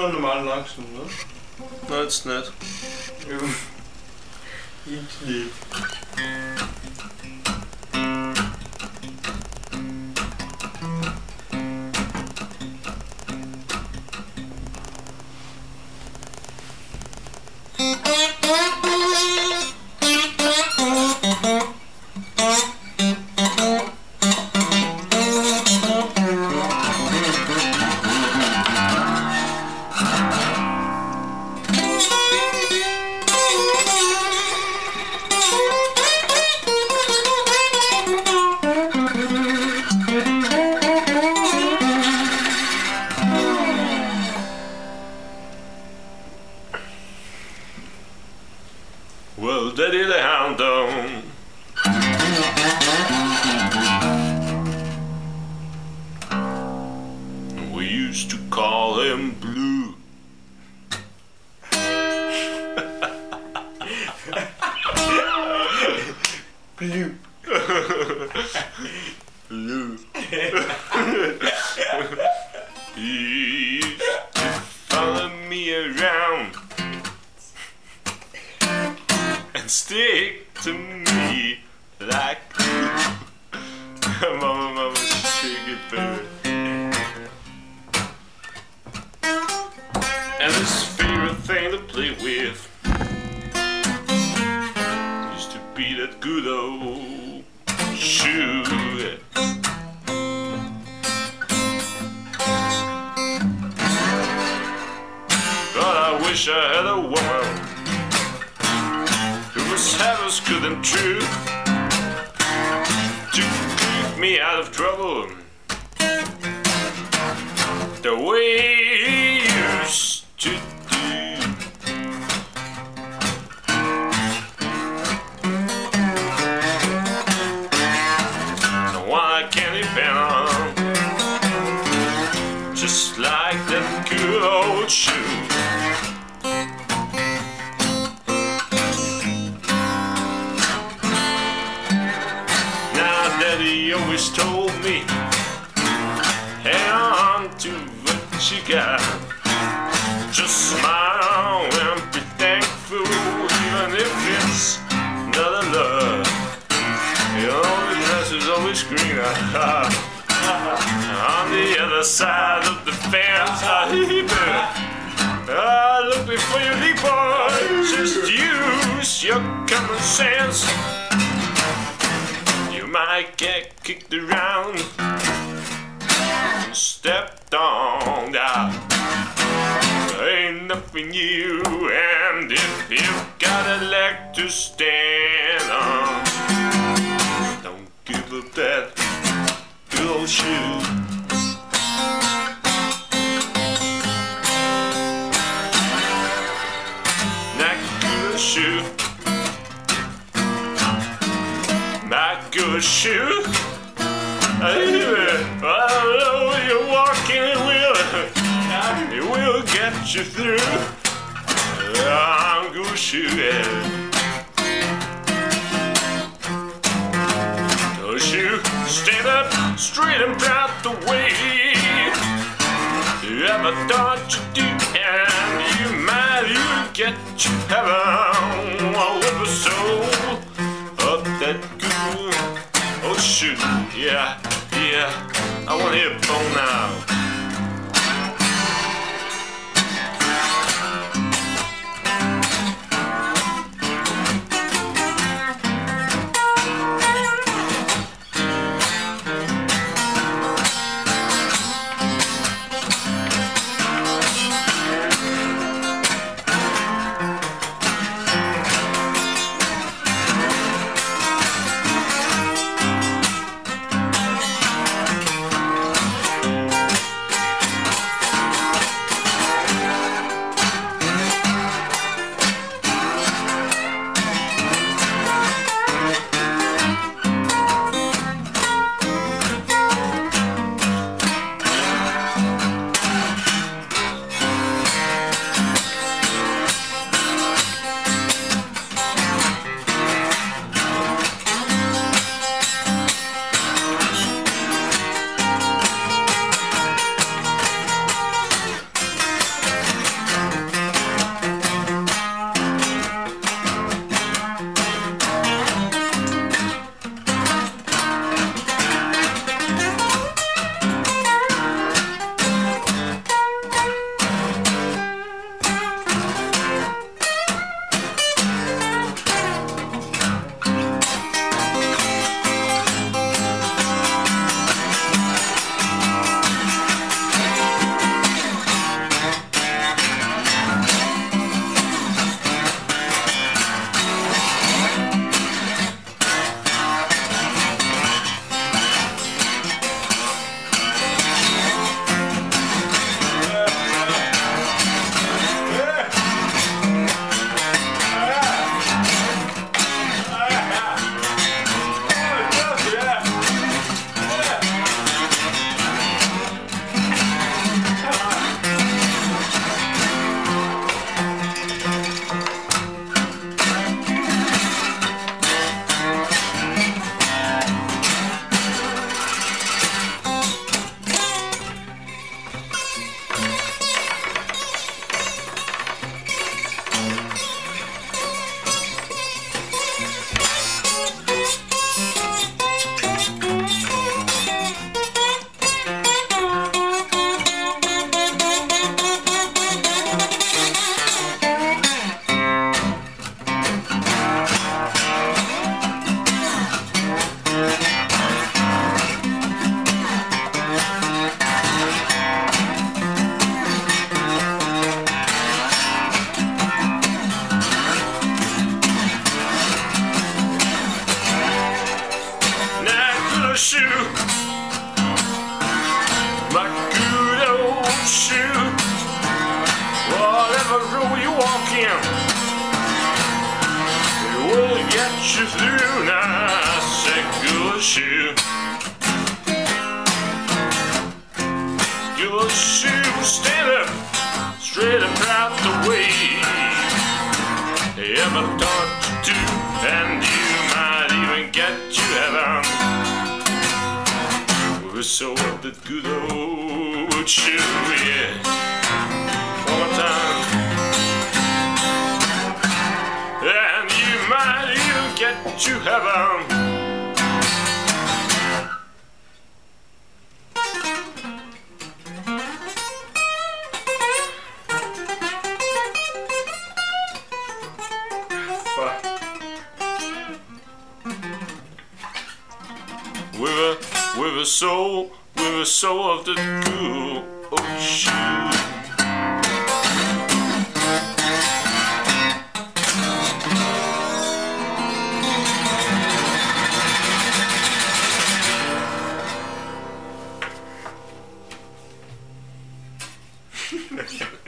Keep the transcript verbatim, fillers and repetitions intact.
nou normaal langs doen dan? Nou, het is net. Iets niet. Well, Daddy the Hound Dog. We used to call him Blue. Blue. Blue. He used to follow me around and stick to me like glue. Mama, mama, shake it, baby. And his favorite thing to play with used to be that good old shoe. But I wish I had a woman who was half as good and true to keep me out of trouble the way he used to do. Someone I can depend on, just like that good old shoe. Daddy always told me, hang on to what you got. Just smile and be thankful, even if it's not a love. You know the grass is always greener on the other side of the fence. Ah, look before you leap, boy. Just use your common sense. Might get kicked around and stepped on down. Ain't nothing new, and if you've got a leg to stand on, don't give up that good old shoe. That good shoe. My good shoe, I don't know where you're walking, it will, it will get you through. I'm good shoe, yeah. Good shoe, stand up straight and proud the way you ever thought you'd do, and you might even get to heaven with a soul of that good old shoe. Yeah, yeah, I wanna hear a phone now. shoe. Whatever road you walk in, it will get you through. Now I say good shoe. Good shoe, stand up straight up out the way. Ever taught you to, and you might even get you heaven. We're so of the good old shoe, yeah. One more time. And you might even get you heaven. With a, with a soul, with a soul of the good old shoe. Ha ha ha.